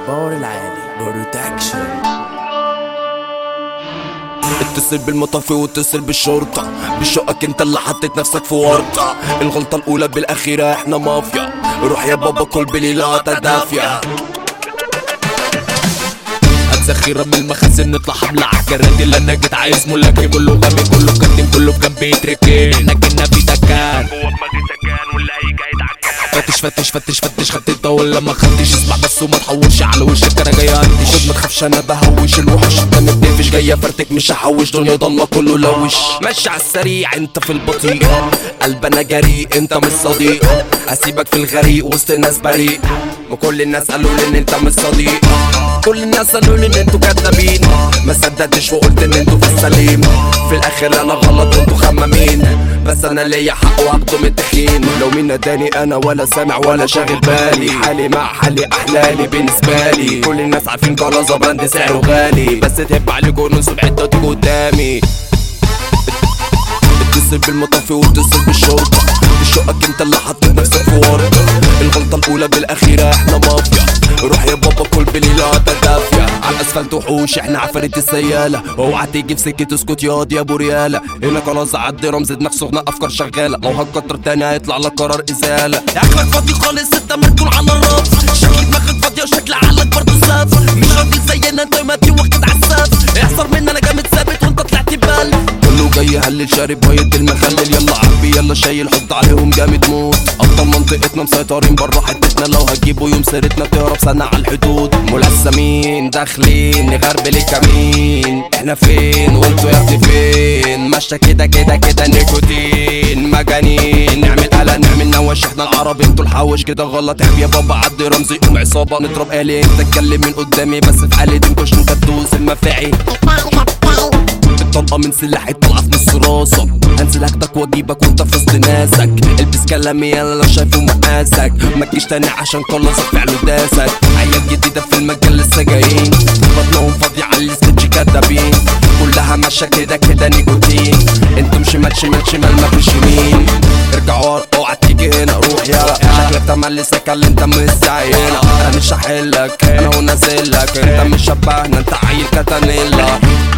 الباور العالي بروتكشن. اتصل بالمطافي واتصل بالشرطة، بشقك انت اللي حطيت نفسك في ورطة. الغلطة الاولى بالاخيرة احنا مافيا، روح يا بابا كل بليلة دافية. ذخيرة من المخازن نطلع حملة عالجراد اللي انا جيت عايز ملاكي، كله غبي كله كتم كله في جنب يتركن. احنا كنا في دكان جوه دماغي سكان واللي هيجي هيتعكان. فتش خدت انت ولا ما خدتش، اسمع بس وما تحورش على وشك انا جاي اقدش. خد ما تخافش انا بهوش الوحش، انت متقفش جاي فرتك مش هحوش، دنيا ضلمة كله لوش. ماشي على السريع انت في البطيء، قلب انا جريء انت مش صديق. هسيبك في الغريق وسط ناس بريء، وكل الناس قالوا لي ان انت مش صديق. كل الناس قالوا لي ان انتوا كدابين، ما صدقتش وقلت ان انتوا في السليم. في الاخر انا غلط وانتوا خمامين، بس انا ليا حق واخده من التخين. لو مين ناداني انا ولا سامع ولا شاغل بالي، حالي مع حالي احلالي بالنسبه لي. كل الناس عارفين كرازه براند سعره غالي، بس تهب عليكوا نص بحته تيجوا قدامي. اتصل بالمطافي واتصل بالشرطه، بشقك انت اللي حطيت نفسك في ورطه. الغلطه الاولى بالاخيره احنا مافيا، روح يا بابا كل بليلة دافية. على الاسفلت وحوش احنا عفاريت السيالة، اوعى تيجي في سكة اسكت ياض يا ابو ريالة. هنا خلاص عدي رمز دماغ سخنة افكار شغالة، لو هتكتر تاني هيطلع لك قرار ازالة. اكلك فاضي خالص انت مركون على الرف، شكل دماغك فاضية وشكل عقلك برضه سافر. مش راجل زينا انت ماتي واخد عالسف، احذر مني انا جامد ثابت وانت طلعت ببال. كله جاي هلل شارب مية المخلل، يلا عبي يلا شايل حط عليهم جامد موت. ابطال منطقتنا مسيطرين برا حتتنا، لو هتجيبوا يوم سيرتنا تهرب سنة على الحدود. ملثمين داخلين نغربل الكمين، احنا فين وانتوا يا ابني فين؟ ماشية كده كده كده نيكوتين مجانين، نعمل قلق نعمل نوش احنا العرب انتوا الحوش. كده غلط عيب يا بابا عدي رمزي قوم عصابة نضرب آلي. انت اتكلم من قدامي بس في حالي تنكش انت تدوس المفاعي. طلقة من سلاحي طلعة في نص راسك، هنزل اخدك واجيبك وانت في وسط ناسك. البس كلامي يلا لو شايفه مقاسك، متجيش تاني عشان خلص فعله داسك. عيال جديدة في المجال لسه جايين، بطنهم فاضية على السكتش كدابين. كلها ماشية كده كده نيكوتين، انتم شمال شمال شمال مفيش يمين. ارجع ورا اوعى تيجي هنا روح يلا، شكلك تملي سكال انت مش زينا. انا مش هحلك انا ونازلك، انت مش شبهنا انت عيل كتانيلا.